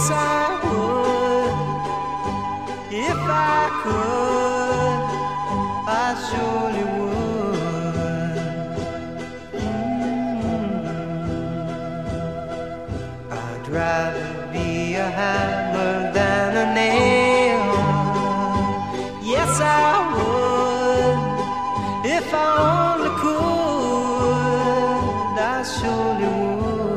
Yes, I would. If I could, I surely would. I'd rather be a hammer than a nail. Yes, I would. If I only could, I surely would.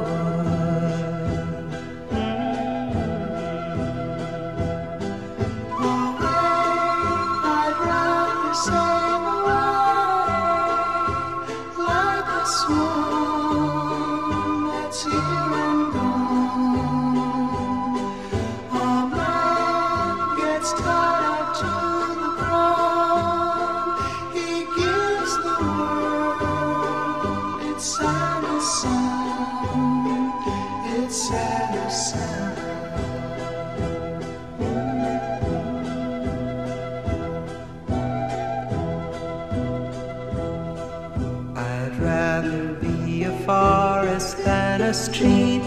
I'd rather be a forest than a street.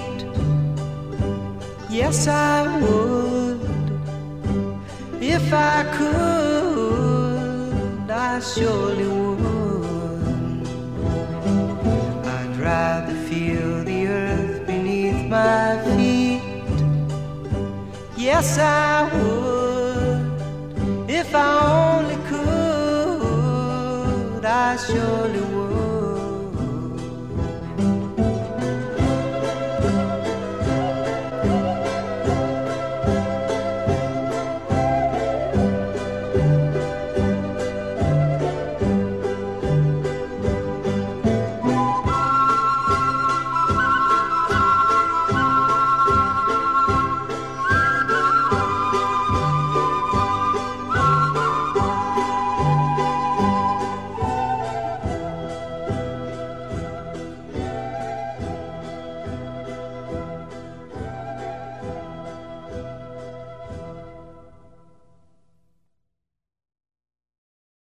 Yes, I would. If I could, I surely would. I'd rather feel the earth beneath my feet. Yes, I would.